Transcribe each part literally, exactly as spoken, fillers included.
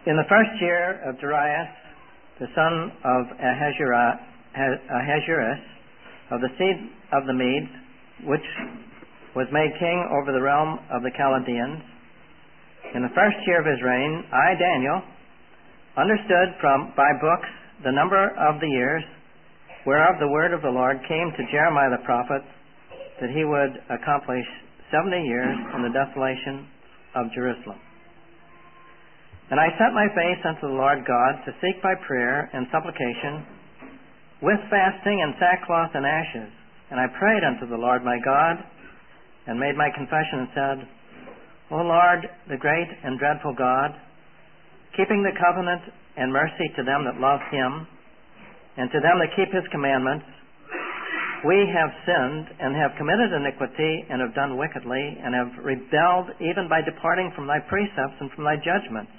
In the first year of Darius, the son of Ahasuerus, of the seed of the Medes, which was made king over the realm of the Chaldeans, in the first year of his reign, I, Daniel, understood from by books the number of the years whereof the word of the Lord came to Jeremiah the prophet, that he would accomplish seventy years in the desolation of Jerusalem. And I set my face unto the Lord God to seek by prayer and supplication, with fasting and sackcloth and ashes. And I prayed unto the Lord my God, and made my confession and said, O Lord, the great and dreadful God, keeping the covenant and mercy to them that love him, and to them that keep his commandments, we have sinned and have committed iniquity and have done wickedly and have rebelled even by departing from thy precepts and from thy judgments.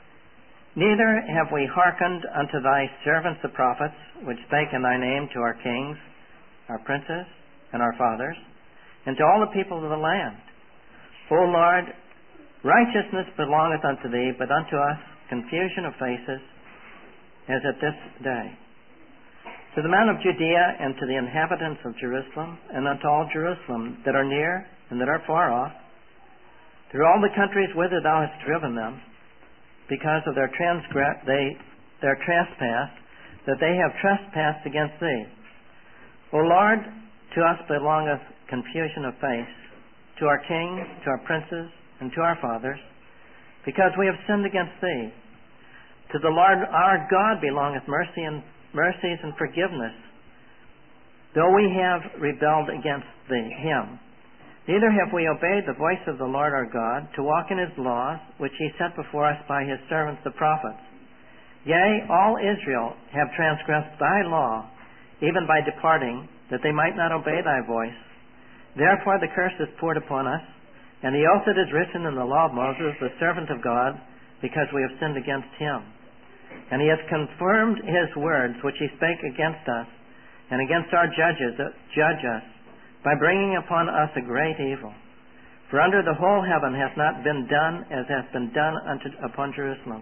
Neither have we hearkened unto thy servants the prophets, which spake in thy name to our kings, our princes, and our fathers, and to all the people of the land. O Lord, righteousness belongeth unto thee, but unto us confusion of faces, as at this day. To the men of Judea and to the inhabitants of Jerusalem, and unto all Jerusalem that are near and that are far off, through all the countries whither thou hast driven them, because of their transgress they their trespass, that they have trespassed against thee. O Lord, to us belongeth confusion of face, to our kings, to our princes, and to our fathers, because we have sinned against thee. To the Lord our God belongeth mercy and mercies and forgiveness, though we have rebelled against thee, him. Neither have we obeyed the voice of the Lord our God, to walk in his laws, which he set before us by his servants the prophets. Yea, all Israel have transgressed thy law, even by departing, that they might not obey thy voice. Therefore the curse is poured upon us, and the oath that is written in the law of Moses, the servant of God, because we have sinned against him. And he hath confirmed his words, which he spake against us, and against our judges that judge us, by bringing upon us a great evil. For under the whole heaven hath not been done as hath been done unto, upon Jerusalem.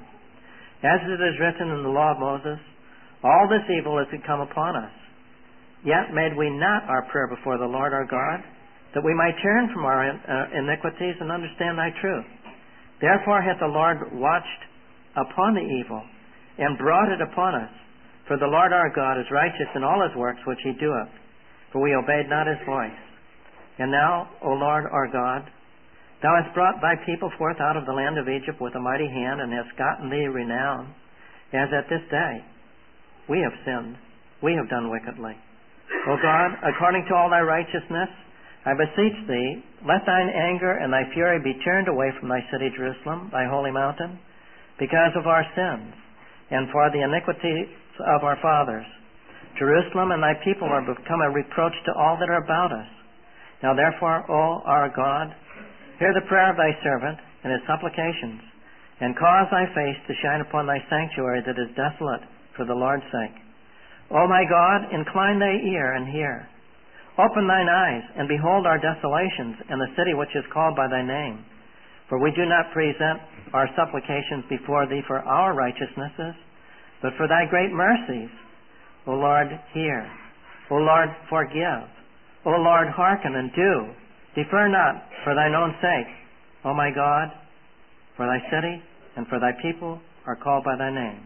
As it is written in the law of Moses, all this evil is come upon us. Yet made we not our prayer before the Lord our God, that we might turn from our iniquities and understand thy truth. Therefore hath the Lord watched upon the evil, and brought it upon us. For the Lord our God is righteous in all his works which he doeth, for we obeyed not his voice. And now, O Lord our God, thou hast brought thy people forth out of the land of Egypt with a mighty hand, and hast gotten thee renown, as at this day. We have sinned, we have done wickedly. O God, according to all thy righteousness, I beseech thee, let thine anger and thy fury be turned away from thy city Jerusalem, thy holy mountain, because of our sins, and for the iniquities of our fathers. Jerusalem and thy people are become a reproach to all that are about us. Now therefore, O our God, hear the prayer of thy servant and his supplications, and cause thy face to shine upon thy sanctuary that is desolate for the Lord's sake. O my God, incline thy ear and hear. Open thine eyes and behold our desolations and the city which is called by thy name. For we do not present our supplications before thee for our righteousnesses, but for thy great mercies. O Lord, hear. O Lord, forgive. O Lord, hearken and do. Defer not for thine own sake. O my God, for thy city and for thy people are called by thy name.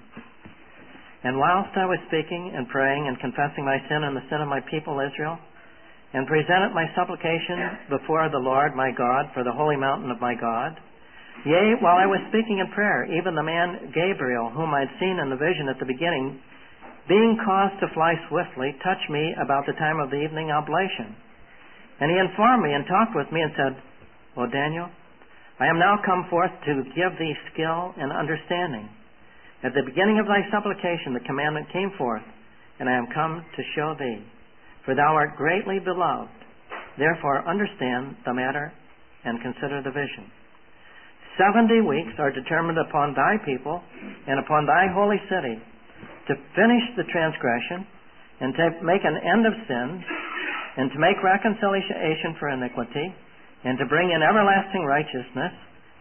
And whilst I was speaking and praying and confessing my sin and the sin of my people Israel, and presented my supplication before the Lord my God for the holy mountain of my God, yea, while I was speaking in prayer, even the man Gabriel, whom I had seen in the vision at the beginning, being caused to fly swiftly, touched me about the time of the evening oblation. And he informed me and talked with me and said, O Daniel, I am now come forth to give thee skill and understanding. At the beginning of thy supplication the commandment came forth, and I am come to show thee. For thou art greatly beloved. Therefore understand the matter and consider the vision. Seventy weeks are determined upon thy people and upon thy holy city, to finish the transgression, and to make an end of sin, and to make reconciliation for iniquity, and to bring in everlasting righteousness,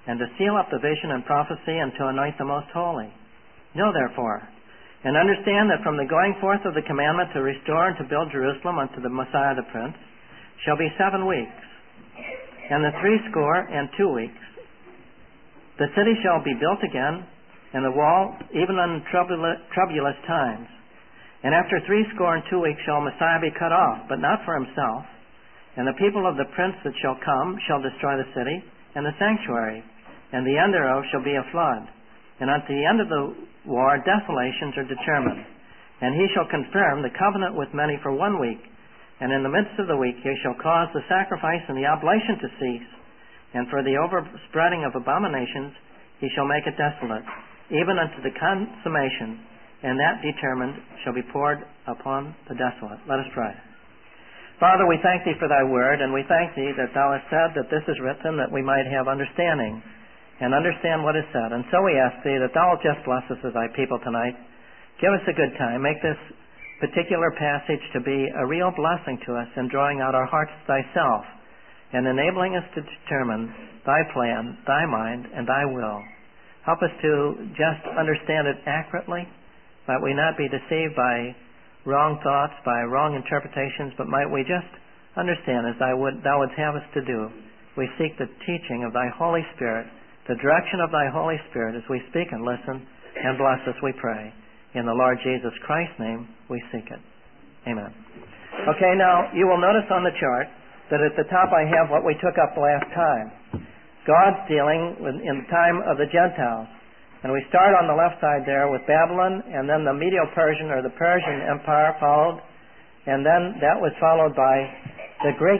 and to seal up the vision and prophecy, and to anoint the most holy. Know therefore, and understand that from the going forth of the commandment to restore and to build Jerusalem unto the Messiah the Prince shall be seven weeks, and the threescore and two weeks. The city shall be built again, and the wall even in troublous, troublous times. And after threescore and two weeks shall Messiah be cut off, but not for himself. And the people of the prince that shall come shall destroy the city and the sanctuary, and the end thereof shall be a flood. And unto the end of the war desolations are determined. And he shall confirm the covenant with many for one week. And in the midst of the week he shall cause the sacrifice and the oblation to cease. And for the overspreading of abominations he shall make it desolate, even unto the consummation. And that determined shall be poured upon the desolate. Let us pray. Father, we thank Thee for Thy word, and we thank Thee that Thou hast said that this is written that we might have understanding and understand what is said. And so we ask Thee that Thou wilt just bless us as Thy people tonight. Give us a good time. Make this particular passage to be a real blessing to us in drawing out our hearts to Thyself and enabling us to determine Thy plan, Thy mind, and Thy will. Help us to just understand it accurately, that we not be deceived by wrong thoughts, by wrong interpretations, but might we just understand as Thou, would, thou wouldst have us to do. We seek the teaching of Thy Holy Spirit, the direction of Thy Holy Spirit as we speak and listen, and bless us, we pray. In the Lord Jesus Christ's name, we seek it. Amen. Okay, now, you will notice on the chart that at the top I have what we took up last time. God's dealing with, in the time of the Gentiles. And we start on the left side there with Babylon, and then the Medo-Persian or the Persian Empire followed, and then that was followed by the Greek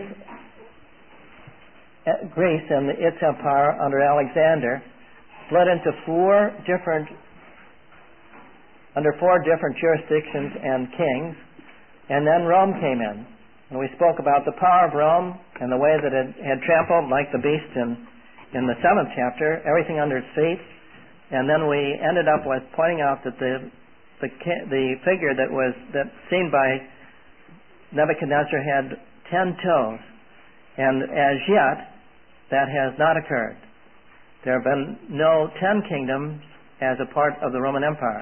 uh, Greece and its empire under Alexander, split into four different, under four different jurisdictions and kings, and then Rome came in. And we spoke about the power of Rome and the way that it had trampled like the beast in, in the seventh chapter, everything under its feet. And then we ended up with pointing out that the the, the figure that was that seen by Nebuchadnezzar had ten toes, and as yet that has not occurred. There have been no ten kingdoms as a part of the Roman Empire,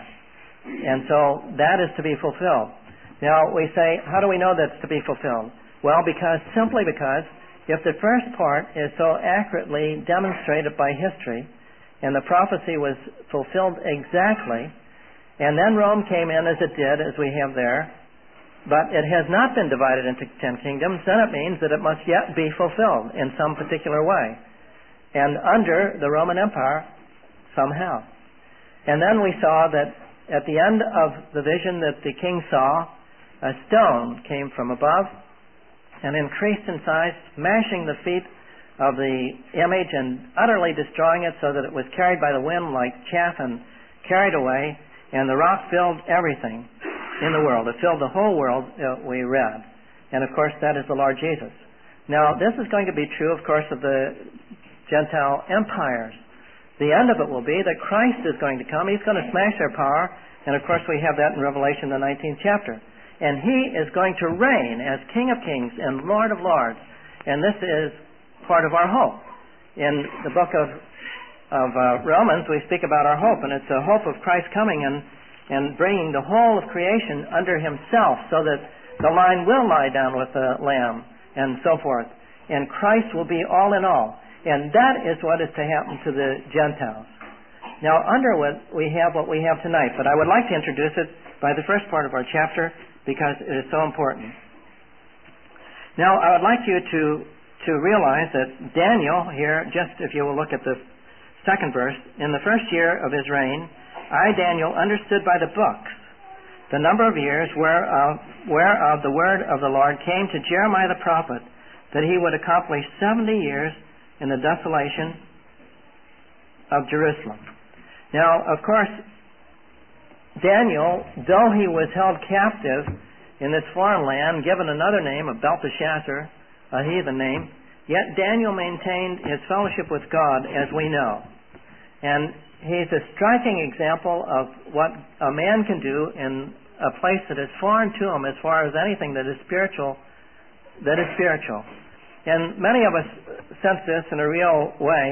and so that is to be fulfilled. Now we say, how do we know that's to be fulfilled? Well, because simply because if the first part is so accurately demonstrated by history, and the prophecy was fulfilled exactly, and then Rome came in as it did, as we have there, but it has not been divided into ten kingdoms, then it means that it must yet be fulfilled in some particular way, and under the Roman Empire somehow. And then we saw that at the end of the vision that the king saw, a stone came from above and increased in size, smashing the feet of the image and utterly destroying it so that it was carried by the wind like chaff and carried away, and the rock filled everything in the world. It filled the whole world, uh, we read. And of course that is the Lord Jesus. Now this is going to be true, of course, of the Gentile empires. The end of it will be that Christ is going to come. He's going to smash their power, and of course we have that in Revelation, the nineteenth chapter. And He is going to reign as King of Kings and Lord of Lords. And this is part of our hope. In the book of, of uh, Romans, we speak about our hope, and it's a hope of Christ coming and, and bringing the whole of creation under Himself so that the line will lie down with the Lamb and so forth. And Christ will be all in all. And that is what is to happen to the Gentiles. Now, under what we have what we have tonight, but I would like to introduce it by the first part of our chapter because it is so important. Now, I would like you to to realize that Daniel here, just if you will look at the second verse, in the first year of his reign, I, Daniel, understood by the books the number of years whereof, whereof the word of the Lord came to Jeremiah the prophet, that he would accomplish seventy years in the desolation of Jerusalem. Now, of course, Daniel, though he was held captive in this foreign land, given another name of Belteshazzar, a heathen name, yet Daniel maintained his fellowship with God, as we know. And he's a striking example of what a man can do in a place that is foreign to him as far as anything that is spiritual, that is spiritual. And many of us sense this in a real way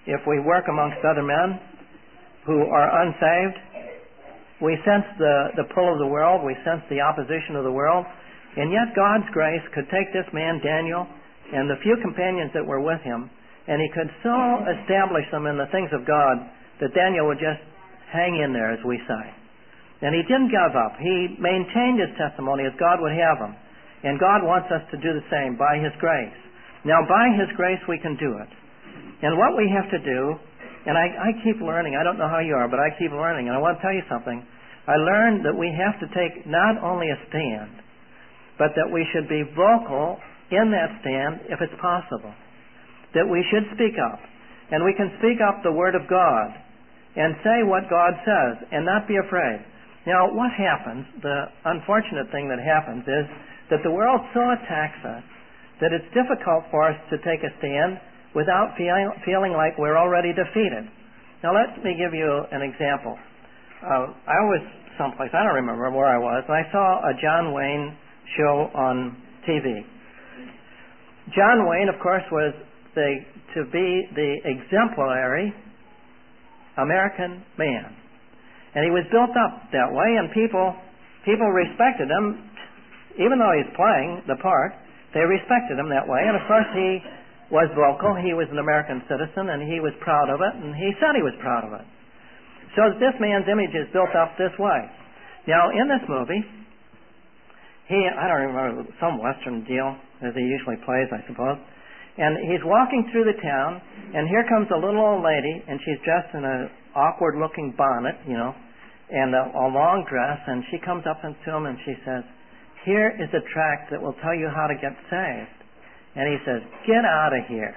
if we work amongst other men who are unsaved, we sense the, the pull of the world, we sense the opposition of the world, and yet God's grace could take this man, Daniel, and the few companions that were with him, and he could so establish them in the things of God that Daniel would just hang in there, as we say. And he didn't give up. He maintained his testimony as God would have him. And God wants us to do the same by His grace. Now, by His grace, we can do it. And what we have to do, and I, I keep learning, I don't know how you are, but I keep learning, and I want to tell you something. I learned that we have to take not only a stand, but that we should be vocal in that stand if it's possible. That we should speak up. And we can speak up the Word of God and say what God says and not be afraid. Now, what happens, the unfortunate thing that happens is that the world so attacks us that it's difficult for us to take a stand without feeling, feeling like we're already defeated. Now, let me give you an example. Uh, I was someplace, I don't remember where I was, and I saw a John Wayne show on T V. John Wayne, of course, was the, to be the exemplary American man. And he was built up that way, and people people respected him. Even though he's playing the part, they respected him that way. And, of course, he was vocal. He was an American citizen, and he was proud of it, and he said he was proud of it. So this man's image is built up this way. Now, in this movie, he, I don't remember, some Western deal, as he usually plays, I suppose, and he's walking through the town, and here comes a little old lady, and she's dressed in an awkward-looking bonnet, you know, and a, a long dress, and she comes up to him, and she says, "Here is a tract that will tell you how to get saved." And he says, "Get out of here."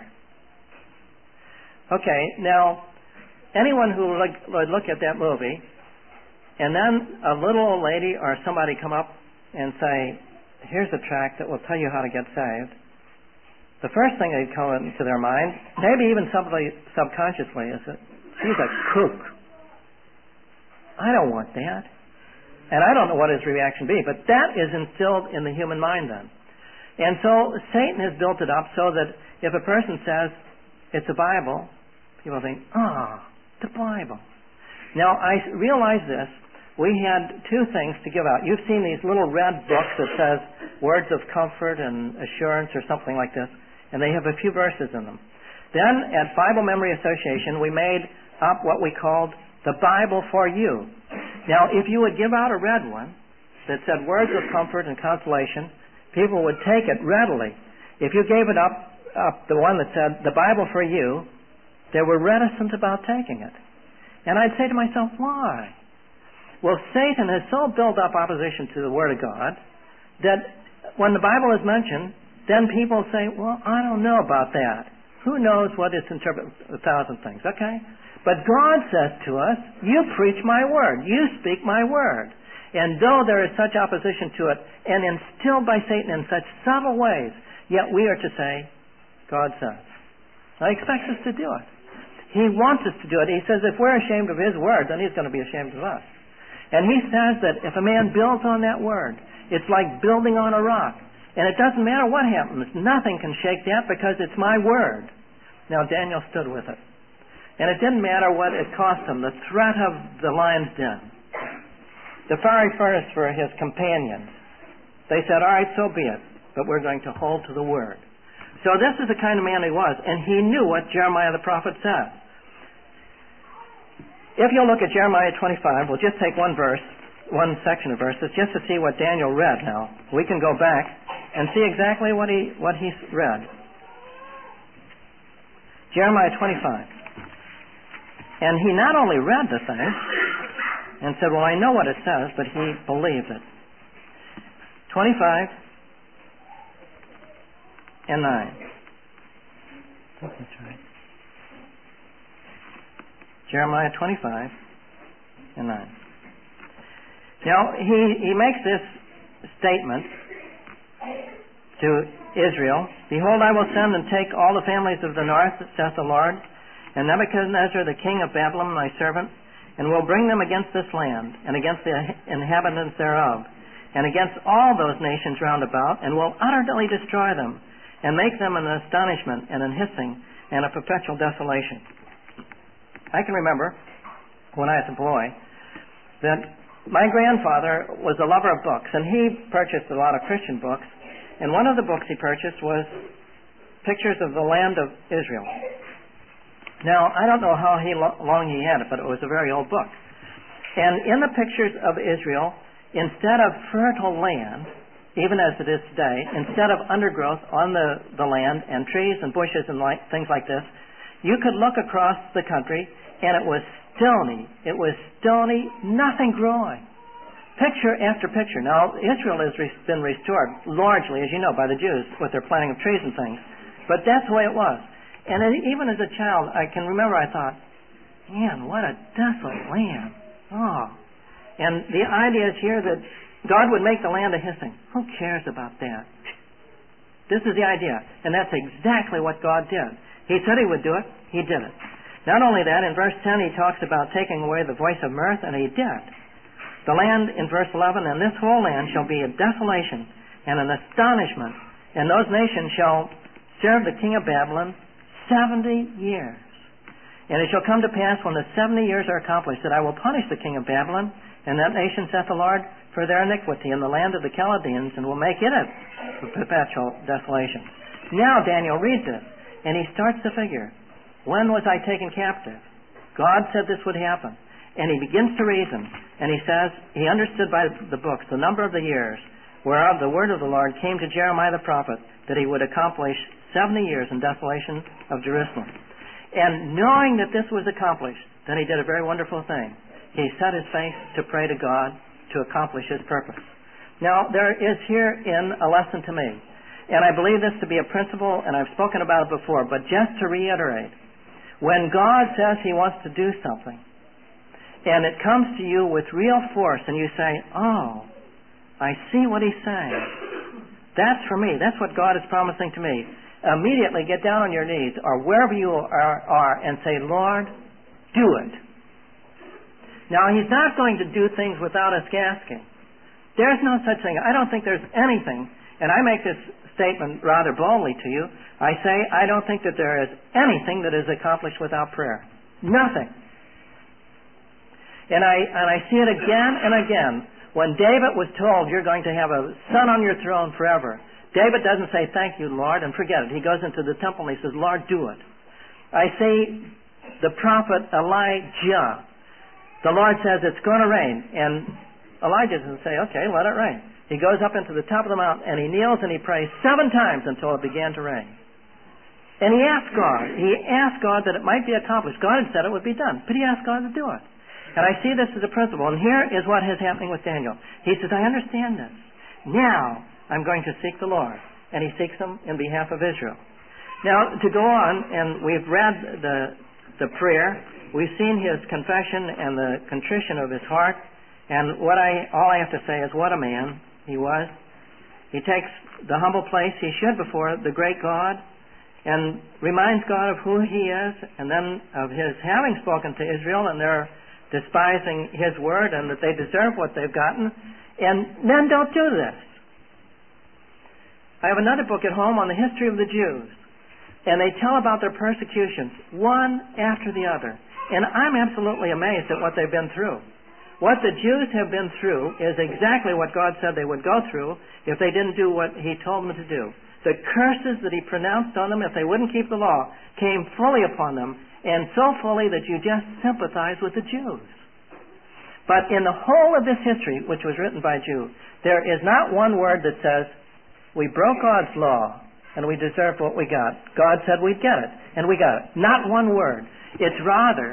Okay, now, anyone who look, would look at that movie, and then a little old lady or somebody come up and say, "Here's a tract that will tell you how to get saved," the first thing that would come into their mind, maybe even somebody subconsciously, is that she's a kook. I don't want that. And I don't know what his reaction would be, but that is instilled in the human mind then. And so Satan has built it up so that if a person says it's a Bible, people think, "Ah, the Bible." Now, I realize this. We had two things to give out. You've seen these little red books that says words of comfort and assurance or something like this, and they have a few verses in them. Then at Bible Memory Association, we made up what we called the Bible for You. Now, if you would give out a red one that said words of comfort and consolation, people would take it readily. If you gave it up, up the one that said the Bible for You, they were reticent about taking it. And I'd say to myself, why? Well, Satan has so built up opposition to the Word of God that when the Bible is mentioned, then people say, "Well, I don't know about that. Who knows what it's interpreted? A thousand things." Okay? But God says to us, "You preach my word. You speak my word." And though there is such opposition to it, and instilled by Satan in such subtle ways, yet we are to say, "God says." Now, He expects us to do it. He wants us to do it. He says if we're ashamed of His word, then He's going to be ashamed of us. And He says that if a man builds on that word, it's like building on a rock. And it doesn't matter what happens. Nothing can shake that because it's my word. Now, Daniel stood with it. And it didn't matter what it cost him, the threat of the lion's den, the fiery furnace for his companions. They said, "All right, so be it, but we're going to hold to the word." So this is the kind of man he was, and he knew what Jeremiah the prophet said. If you'll look at Jeremiah twenty-five, we'll just take one verse, one section of verses, just to see what Daniel read now. We can go back and see exactly what he what he read. Jeremiah twenty-five. And he not only read the thing and said, "Well, I know what it says," but he believed it. twenty-five and nine. That's right. Jeremiah twenty-five and nine. Now, he, he makes this statement to Israel, "Behold, I will send and take all the families of the north, saith the Lord, and Nebuchadnezzar the king of Babylon, my servant, and will bring them against this land, and against the inhabitants thereof, and against all those nations round about, and will utterly destroy them, and make them an astonishment, and an hissing, and a perpetual desolation." I can remember when I was a boy that my grandfather was a lover of books, and he purchased a lot of Christian books, and one of the books he purchased was pictures of the land of Israel. Now, I don't know how he lo- long he had it, but it was a very old book. And in the pictures of Israel, instead of fertile land, even as it is today, instead of undergrowth on the, the land and trees and bushes and like, things like this, you could look across the country and it was stony. It was stony, nothing growing. Picture after picture. Now, Israel has re- been restored largely, as you know, by the Jews with their planting of trees and things. But that's the way it was. And it, even as a child, I can remember I thought, man, what a desolate land. Oh. And the idea is here that God would make the land a hissing. Who cares about that? This is the idea. And that's exactly what God did. He said He would do it. He did it. Not only that, in verse ten He talks about taking away the voice of mirth, and He did. The land, in verse eleven, and this whole land shall be a desolation and an astonishment, and those nations shall serve the king of Babylon seventy years. And it shall come to pass when the seventy years are accomplished that I will punish the king of Babylon and that nation, saith the Lord, for their iniquity in the land of the Chaldeans, and will make it a perpetual desolation. Now Daniel reads it, and he starts to figure, when was I taken captive? God said this would happen. And he begins to reason, and he says, he understood by the books the number of the years whereof the word of the Lord came to Jeremiah the prophet, that he would accomplish seventy years in desolation of Jerusalem. And knowing that this was accomplished, then he did a very wonderful thing. He set his face to pray to God to accomplish His purpose. Now, there is herein a lesson to me, and I believe this to be a principle, and I've spoken about it before, but just to reiterate, when God says He wants to do something, and it comes to you with real force, and you say, oh, I see what He's saying. That's for me. That's what God is promising to me. Immediately get down on your knees, or wherever you are, are and say, Lord, do it. Now, He's not going to do things without us asking. There's no such thing. I don't think there's anything, and I make this statement rather boldly to you. I say, I don't think that there is anything that is accomplished without prayer. Nothing. And I, and I see it again and again. When David was told, you're going to have a son on your throne forever, David doesn't say, thank you, Lord, and forget it. He goes into the temple and he says, Lord, do it. I see the prophet Elijah. The Lord says it's going to rain, and Elijah doesn't say, okay, let it rain. He goes up into the top of the mountain, and he kneels and he prays seven times until it began to rain. And he asked God, he asked God that it might be accomplished. God had said it would be done, but he asked God to do it. And I see this as a principle, and here is what is happening with Daniel. He says, I understand this. Now I'm going to seek the Lord. And he seeks Him in behalf of Israel. Now, to go on, and we've read the, the prayer, we've seen his confession and the contrition of his heart, and what I all I have to say is what a man he was. He takes the humble place he should before the great God, and reminds God of who He is, and then of His having spoken to Israel, and they're despising His word, and that they deserve what they've gotten, and then don't do this. I have another book at home on the history of the Jews, and they tell about their persecutions, one after the other. And I'm absolutely amazed at what they've been through. What the Jews have been through is exactly what God said they would go through if they didn't do what He told them to do. The curses that He pronounced on them if they wouldn't keep the law came fully upon them, and so fully that you just sympathize with the Jews. But in the whole of this history, which was written by Jews, there is not one word that says, we broke God's law and we deserved what we got. God said we'd get it, and we got it. Not one word. It's rather,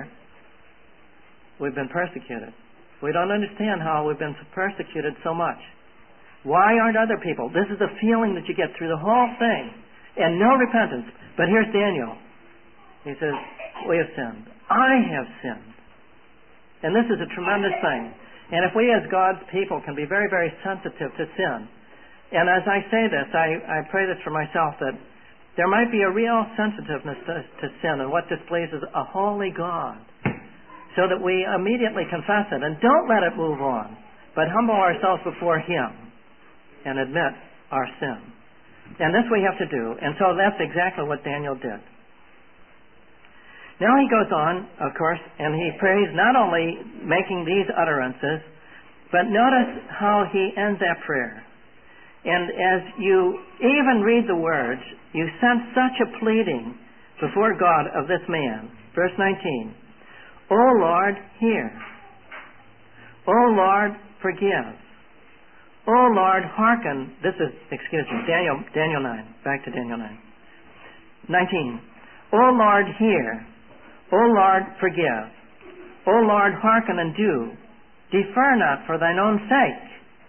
we've been persecuted. We don't understand how we've been persecuted so much. Why aren't other people? This is the feeling that you get through the whole thing, and no repentance. But here's Daniel. He says, we have sinned. I have sinned. And this is a tremendous thing. And if we as God's people can be very, very sensitive to sin, and as I say this, I, I pray this for myself, that there might be a real sensitiveness to, to sin and what displeases a holy God, so that we immediately confess it and don't let it move on, but humble ourselves before Him and admit our sin. And this we have to do, and so that's exactly what Daniel did. Now he goes on, of course, and he prays not only making these utterances, but notice how he ends that prayer. And as you even read the words, you sense such a pleading before God of this man. Verse nineteen, O Lord, hear. O Lord, forgive. O Lord, hearken. This is, excuse me, Daniel, Daniel nine. Back to Daniel nine. nineteen. O Lord, hear. O Lord, forgive. O Lord, hearken and do. Defer not for thine own sake.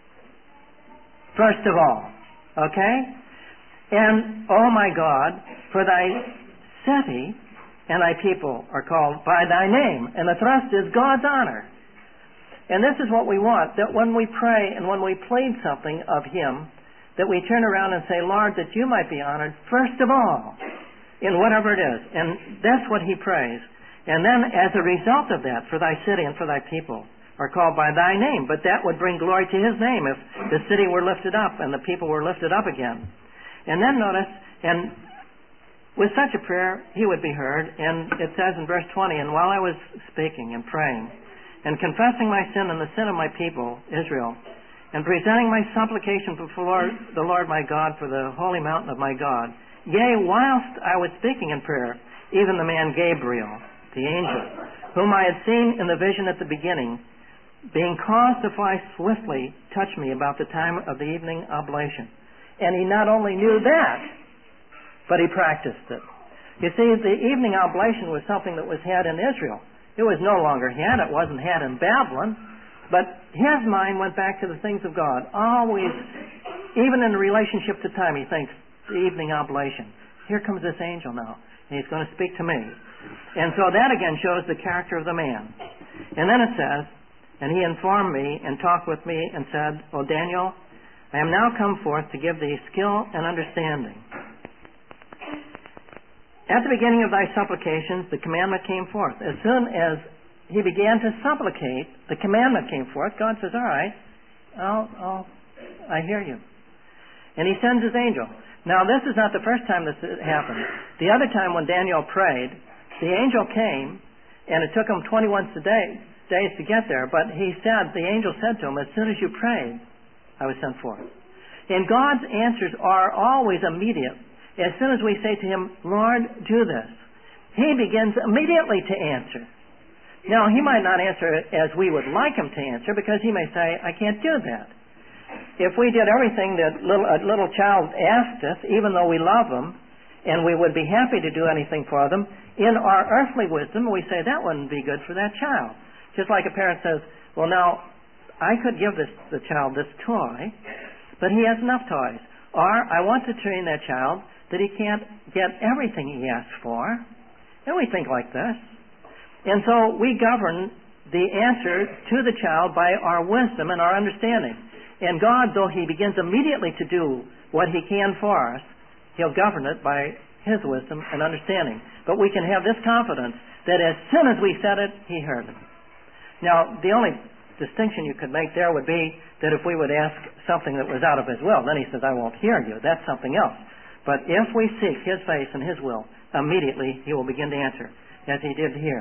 First of all. Okay? And, O my God, for thy city and thy people are called by thy name. And the thrust is God's honor. And this is what we want, that when we pray and when we plead something of Him, that we turn around and say, Lord, that you might be honored first of all, in whatever it is. And that's what he prays. And then as a result of that, for thy city and for thy people are called by thy name. But that would bring glory to his name if the city were lifted up and the people were lifted up again. And then notice, and with such a prayer, he would be heard. And it says in verse twenty, and while I was speaking and praying and confessing my sin and the sin of my people, Israel, and presenting my supplication before the Lord my God for the holy mountain of my God, yea, whilst I was speaking in prayer, even the man Gabriel, the angel, whom I had seen in the vision at the beginning, being caused to fly swiftly, touched me about the time of the evening oblation. And he not only knew that, but he practiced it. You see, the evening oblation was something that was had in Israel. It was no longer had. It wasn't had in Babylon. But his mind went back to the things of God. Always, even in relationship to time, he thinks, the evening oblation. Here comes this angel now, and he's going to speak to me. And so that again shows the character of the man. And then it says, and he informed me and talked with me and said, O Daniel, I am now come forth to give thee skill and understanding. At the beginning of thy supplications, the commandment came forth. As soon as he began to supplicate, the commandment came forth. God says, all right, I'll, I'll, I hear you. And he sends his angel. Now, this is not the first time this happened. The other time when Daniel prayed, the angel came, and it took him twenty-one days to get there, but he said, the angel said to him, as soon as you prayed, I was sent forth. And God's answers are always immediate. As soon as we say to him, Lord, do this, he begins immediately to answer. Now, he might not answer it as we would like him to answer, because he may say, I can't do that. If we did everything that little, a little child asked us, even though we love them, and we would be happy to do anything for them, in our earthly wisdom, we say that wouldn't be good for that child. Just like a parent says, well, now, I could give this the child this toy, but he has enough toys. Or, I want to train that child that he can't get everything he asks for. And we think like this. And so we govern the answer to the child by our wisdom and our understanding. And God, though he begins immediately to do what he can for us, he'll govern it by his wisdom and understanding. But we can have this confidence that as soon as we said it, he heard it. Now, the only distinction you could make there would be that if we would ask something that was out of his will, then he says, I won't hear you. That's something else. But if we seek his face and his will, immediately he will begin to answer, as he did here.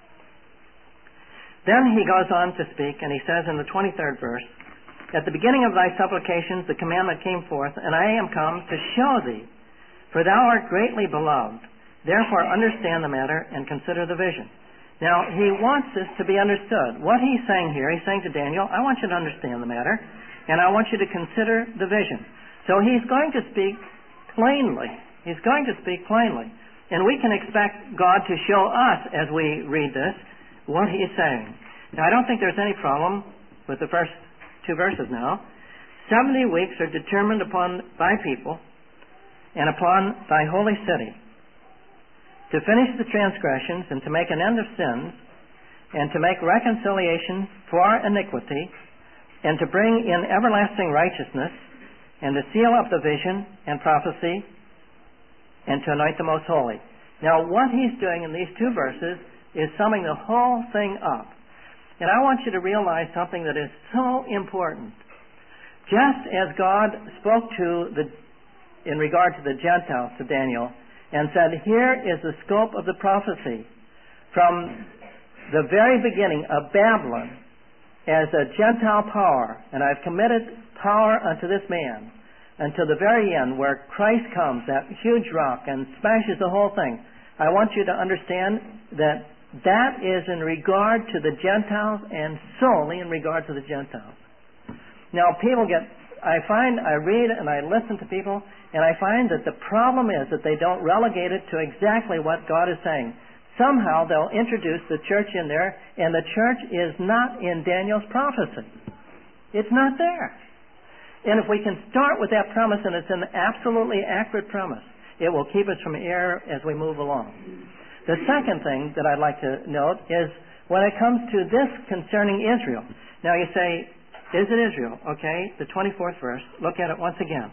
Then he goes on to speak, and he says in the twenty-third verse, at the beginning of thy supplications the commandment came forth, and I am come to show thee, for thou art greatly beloved. Therefore understand the matter and consider the vision. Now, he wants this to be understood. What he's saying here, he's saying to Daniel, I want you to understand the matter, and I want you to consider the vision. So he's going to speak plainly. He's going to speak plainly. And we can expect God to show us, as we read this, what he is saying. Now, I don't think there's any problem with the first two verses now. Seventy weeks are determined upon thy people and upon thy holy city to finish the transgressions and to make an end of sins and to make reconciliation for iniquity and to bring in everlasting righteousness and to seal up the vision and prophecy and to anoint the most holy. Now, what he's doing in these two verses is summing the whole thing up. And I want you to realize something that is so important. Just as God spoke to the, in regard to the Gentiles, to Daniel, and said, here is the scope of the prophecy. from the very beginning of Babylon as a Gentile power, and I've committed power unto this man, until the very end where Christ comes, that huge rock, and smashes the whole thing. I want you to understand that that is in regard to the Gentiles and solely in regard to the Gentiles. Now, people get, I find, I read and I listen to people, and I find that the problem is that they don't relegate it to exactly what God is saying. Somehow they'll introduce the church in there, and the church is not in Daniel's prophecy. It's not there. And if we can start with that premise, and it's an absolutely accurate premise, it will keep us from error as we move along. The second thing that I'd like to note is when it comes to this concerning Israel. Now you say, is it Israel? Okay, the twenty-fourth verse. Look at it once again.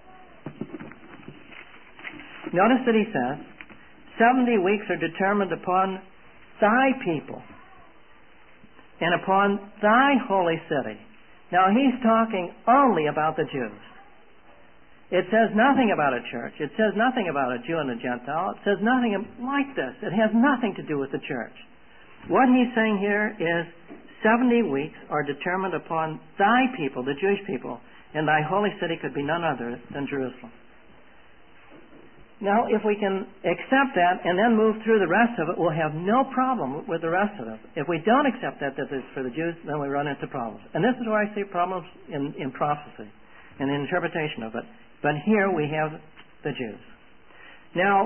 Notice that he says, seventy weeks are determined upon thy people and upon thy holy city. Now he's talking only about the Jews. It says nothing about a church. It says nothing about a Jew and a Gentile. It says nothing like this. It has nothing to do with the church. What he's saying here is seventy weeks are determined upon thy people, the Jewish people, and thy holy city could be none other than Jerusalem. Now, if we can accept that and then move through the rest of it, we'll have no problem with the rest of it. If we don't accept that, that it's for the Jews, then we run into problems. And this is where I see problems in, in prophecy and the interpretation of it. But here we have the Jews. Now,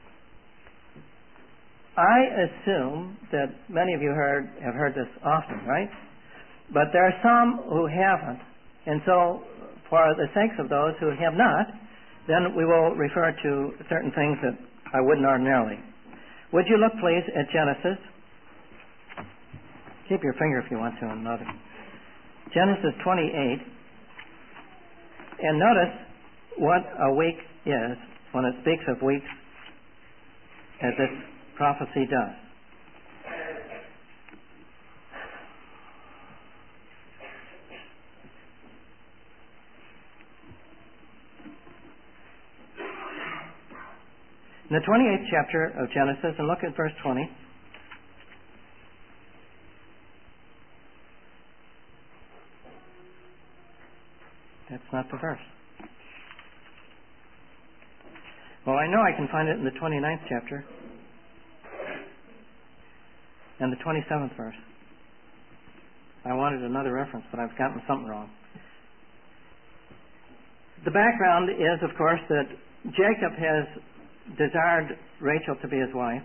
I assume that many of you heard, have heard this often, right? But there are some who haven't. And so, for the sakes of those who have not, then we will refer to certain things that I wouldn't ordinarily. Would you look, please, at Genesis? Keep your finger if you want to on another. Genesis twenty-eight. And notice what a week is when it speaks of weeks as this prophecy does. In the twenty-eighth chapter of Genesis, and look at verse twenty. That's not the verse. Well, I know I can find it in the twenty-ninth chapter and the twenty-seventh verse. I wanted another reference, but I've gotten something wrong. The background is, of course, that Jacob has desired Rachel to be his wife.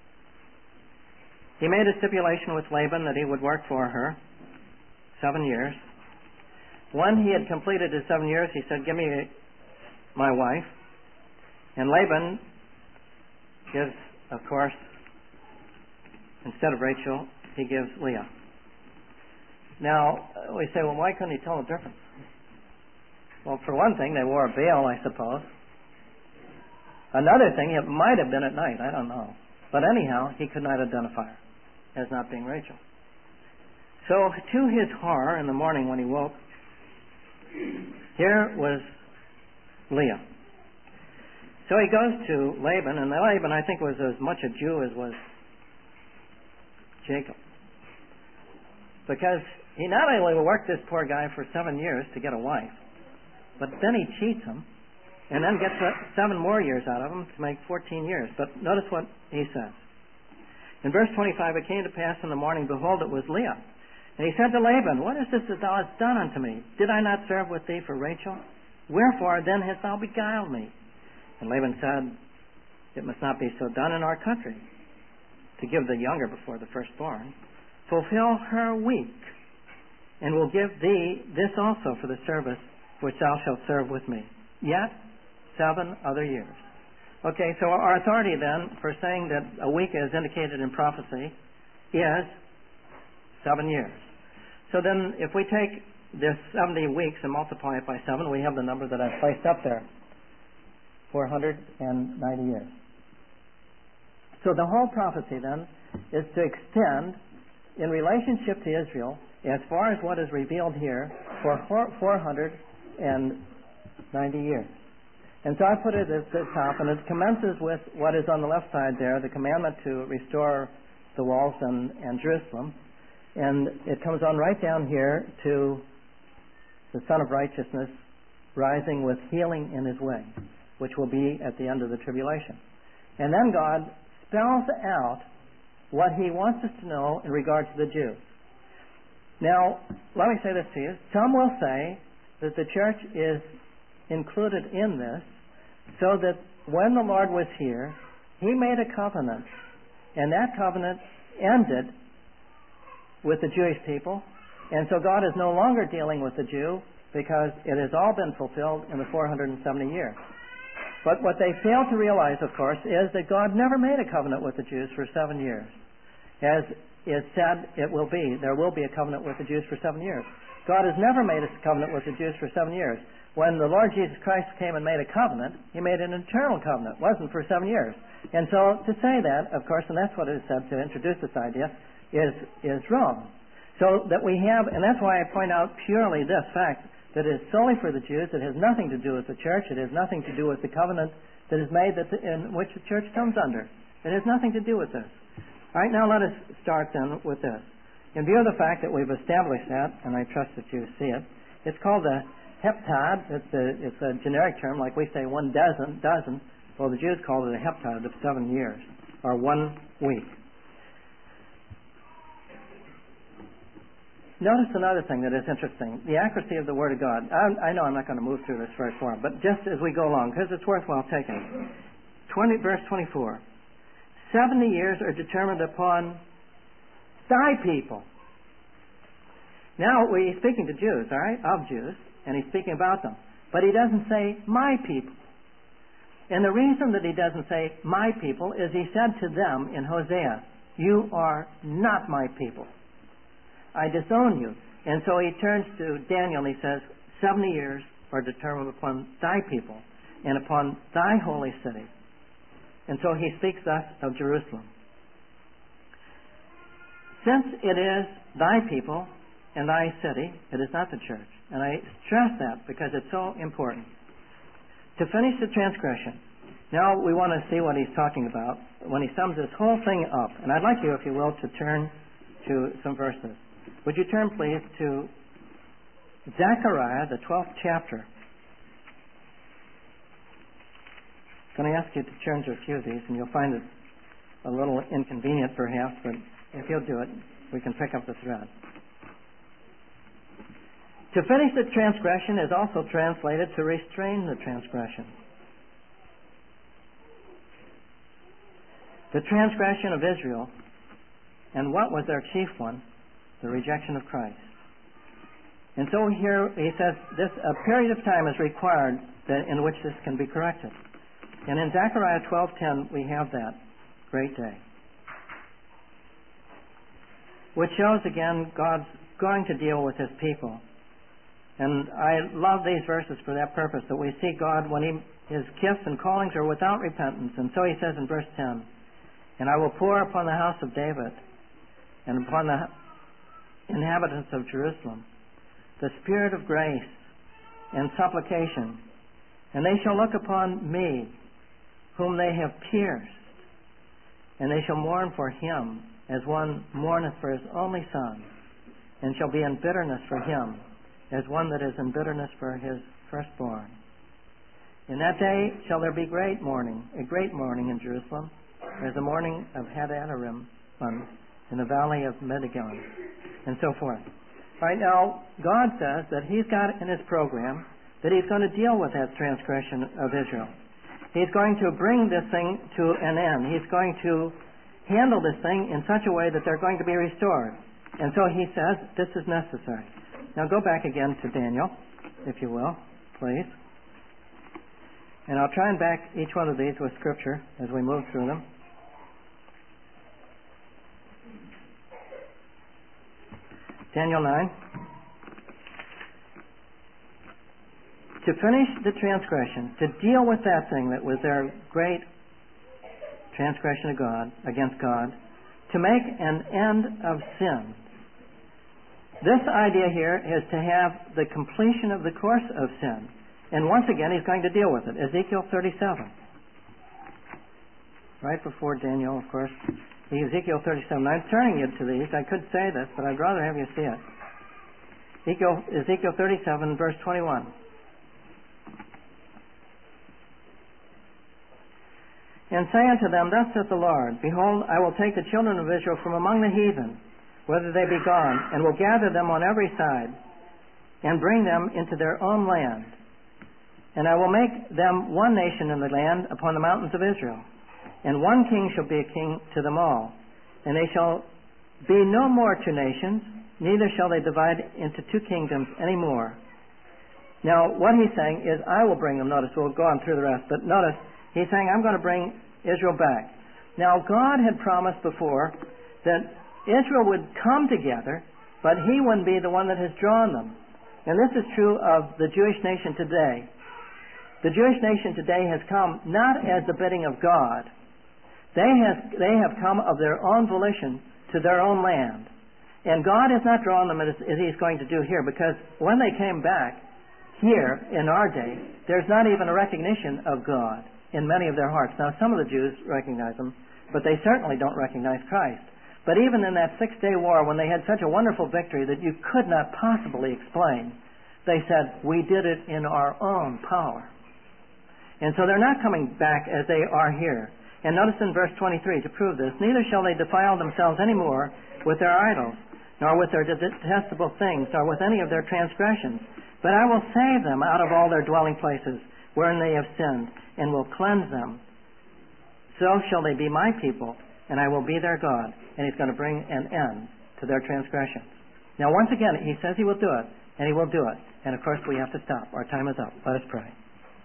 He made a stipulation with Laban that he would work for her seven years. When he had completed his seven years, he said, "Give me my wife." And Laban gives, of course, instead of Rachel, he gives Leah. Now, we say, well, why couldn't he tell the difference? Well, for one thing, they wore a veil, I suppose. Another thing, it might have been at night, I don't know. But anyhow, he could not identify her as not being Rachel. So, to his horror, in the morning when he woke, here was Leah. So he goes to Laban, and Laban, I think, was as much a Jew as was Jacob. Because he not only worked this poor guy for seven years to get a wife, but then he cheats him, and then gets seven more years out of him to make fourteen years. But notice what he says. In verse twenty-five, it came to pass in the morning, behold, it was Leah. And he said to Laban, "What is this that thou hast done unto me? Did I not serve with thee for Rachel? Wherefore then hast thou beguiled me?" And Laban said, "It must not be so done in our country, to give the younger before the firstborn. Fulfill her week, and will give thee this also for the service which thou shalt serve with me. Yet seven other years." Okay, so our authority then for saying that a week is indicated in prophecy is seven years. So then if we take this seventy weeks and multiply it by seven, we have the number that I've placed up there. four hundred ninety years. So the whole prophecy then is to extend in relationship to Israel as far as what is revealed here for four hundred ninety years. And so I put it at the top, and it commences with what is on the left side there, the commandment to restore the walls and, and Jerusalem. And it comes on right down here to the Son of Righteousness rising with healing in his way, which will be at the end of the tribulation. And then God spells out what he wants us to know in regard to the Jews. Now, let me say this to you. Some will say that the church is included in this so that when the Lord was here, he made a covenant, and that covenant ended with the Jewish people, and so God is no longer dealing with the Jew because it has all been fulfilled in the four hundred seventy years. But what they fail to realize, of course, is that God never made a covenant with the Jews for seven years. As is said, it will be. There will be a covenant with the Jews for seven years. God has never made a covenant with the Jews for seven years. When the Lord Jesus Christ came and made a covenant, he made an eternal covenant. It wasn't for seven years. And so to say that, of course, and that's what it is said to introduce this idea, is, is wrong. So that we have, and that's why I point out purely this fact, that it is solely for the Jews. It has nothing to do with the church. It has nothing to do with the covenant that is made that the, in which the church comes under. It has nothing to do with this. All right, now let us start then with this. In view of the fact that we've established that, and I trust that you see it, it's called a heptad. It's a, it's a generic term, like we say one dozen, dozen. Well, the Jews called it a heptad of seven years, or one week. Notice another thing that is interesting, the accuracy of the Word of God. I, I know I'm not going to move through this very far, but just as we go along, because it's worthwhile taking. twenty, verse twenty-four. Seventy years are determined upon thy people. Now, he's speaking to Jews, all right, of Jews, and he's speaking about them. But he doesn't say, my people. And the reason that he doesn't say, my people, is he said to them in Hosea, you are not my people. I disown you. And so he turns to Daniel and he says, seventy years are determined upon thy people and upon thy holy city. And so he speaks thus of Jerusalem. Since it is thy people and thy city, it is not the church. And I stress that because it's so important. To finish the transgression. Now we want to see what he's talking about when he sums this whole thing up. And I'd like you, if you will, to turn to some verses. Would you turn, please, to Zechariah, the twelfth chapter. I'm going to ask you to turn to a few of these, and you'll find it a little inconvenient, perhaps, but if you'll do it, we can pick up the thread. To finish the transgression is also translated to restrain the transgression. The transgression of Israel, and what was their chief one? The rejection of Christ. And so here he says this a period of time is required that, in which this can be corrected. And in Zechariah twelve ten we have that great day, which shows again God's going to deal with his people. And I love these verses for that purpose, that we see God when he, his gifts and callings are without repentance. And so he says in verse ten, and I will pour upon the house of David and upon the inhabitants of Jerusalem the spirit of grace and supplication, and they shall look upon me whom they have pierced, and they shall mourn for him as one mourneth for his only son, and shall be in bitterness for him as one that is in bitterness for his firstborn. In that day shall there be great mourning, a great mourning in Jerusalem, as the mourning of Hadadarim in the valley of Megiddon, and so forth. Right now, God says that he's got in his program that he's going to deal with that transgression of Israel. He's going to bring this thing to an end. He's going to handle this thing in such a way that they're going to be restored. And so he says this is necessary. Now go back again to Daniel, if you will, please. And I'll try and back each one of these with Scripture as we move through them. Daniel nine. To finish the transgression, to deal with that thing that was their great transgression of God, against God, to make an end of sin. This idea here is to have the completion of the course of sin. And once again, he's going to deal with it. Ezekiel thirty-seven. Right before Daniel, of course, Ezekiel thirty-seven. I'm turning you to these. I could say this, but I'd rather have you see it. Ezekiel, Ezekiel thirty-seven, verse twenty-one. And say unto them, Thus saith the Lord, Behold, I will take the children of Israel from among the heathen, whether they be gone, and will gather them on every side, and bring them into their own land. And I will make them one nation in the land upon the mountains of Israel. And one king shall be a king to them all. And they shall be no more two nations, neither shall they divide into two kingdoms any more. Now, what he's saying is, I will bring them. Notice, we'll go on through the rest, but notice, he's saying, I'm going to bring Israel back. Now, God had promised before that Israel would come together, but he wouldn't be the one that has drawn them. And this is true of the Jewish nation today. The Jewish nation today has come not as the bidding of God. They have, they have come of their own volition to their own land. And God has not drawn them as, as he's going to do here, because when they came back here in our day, there's not even a recognition of God in many of their hearts. Now, some of the Jews recognize him, but they certainly don't recognize Christ. But even in that six-day war, when they had such a wonderful victory that you could not possibly explain, they said, we did it in our own power. And so they're not coming back as they are here. And notice in verse twenty-three, to prove this, neither shall they defile themselves any more with their idols, nor with their detestable things, nor with any of their transgressions. But I will save them out of all their dwelling places, wherein they have sinned, and will cleanse them. So shall they be my people, and I will be their God. And he's going to bring an end to their transgressions. Now, once again, he says he will do it, and he will do it. And, of course, we have to stop. Our time is up. Let us pray.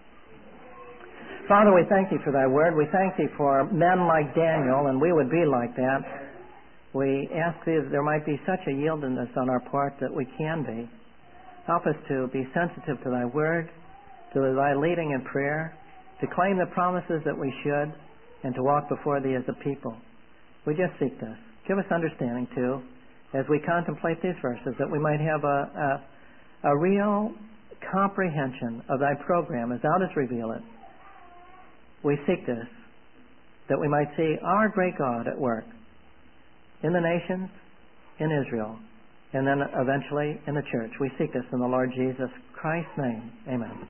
Father, we thank thee for thy word. We thank thee for men like Daniel, and we would be like that. We ask thee that there might be such a yieldedness on our part that we can be. Help us to be sensitive to thy word, to thy leading in prayer, to claim the promises that we should, and to walk before thee as a people. We just seek this. Give us understanding, too, as we contemplate these verses, that we might have a, a, a real comprehension of thy program as thou dost reveal it. We seek this, that we might see our great God at work in the nations, in Israel, and then eventually in the church. We seek this in the Lord Jesus Christ's name. Amen.